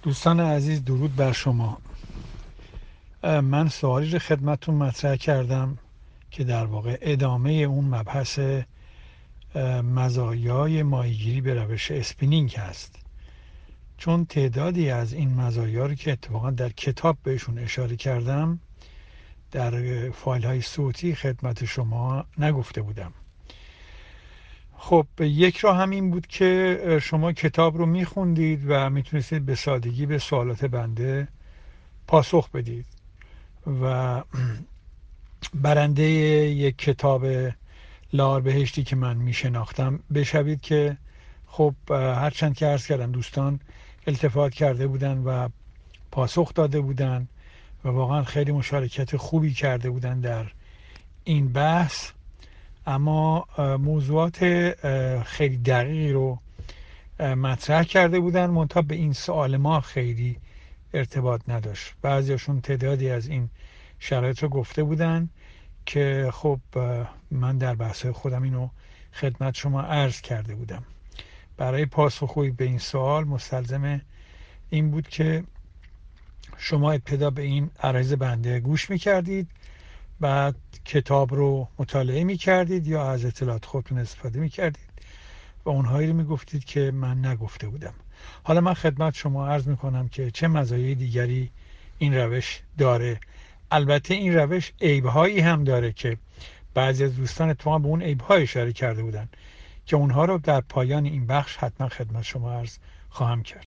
دوستان عزیز، درود بر شما. من سوالی رو خدمتتون مطرح کردم که در واقع ادامه اون مبحث مزایای ماهیگیری به روش اسپینینگ هست، چون تعدادی از این مزایا رو که اتفاقا در کتاب بهشون اشاره کردم در فایل های صوتی خدمت شما نگفته بودم. خب یک راه هم این بود که شما کتاب رو میخوندید و میتونستید به سادگی به سوالات بنده پاسخ بدید و برنده یک کتاب لار بهشتی که من میشناختم بشوید که خب هرچند که عرض کردم دوستان التفات کرده بودن و پاسخ داده بودن و واقعا خیلی مشارکت خوبی کرده بودن در این بحث، اما موضوعات خیلی دقیقی رو مطرح کرده بودن، منتها به این سوال ما خیلی ارتباط نداشت. بعضیاشون تعدادی از این شرایط رو گفته بودن که خب من در بحث خودم اینو خدمت شما عرض کرده بودم. برای پاسخگویی به این سوال مستلزم این بود که شما ابتدا به این عرایض بنده گوش میکردید، بعد کتاب رو مطالعه میکردید یا از اطلاعات خودتون استفاده میکردید و اونهایی رو میگفتید که من نگفته بودم. حالا من خدمت شما عرض میکنم که چه مزایای دیگری این روش داره. البته این روش عیبهایی هم داره که بعضی از دوستان اتفاقا به اون عیب‌ها اشاره کرده بودن که اونها رو در پایان این بخش حتما خدمت شما عرض خواهم کرد.